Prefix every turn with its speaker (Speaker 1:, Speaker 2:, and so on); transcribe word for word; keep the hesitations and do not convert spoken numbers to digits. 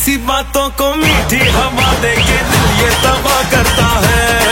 Speaker 1: सी बातों को मीठी हवा दे के दिल ये तबाह करता है।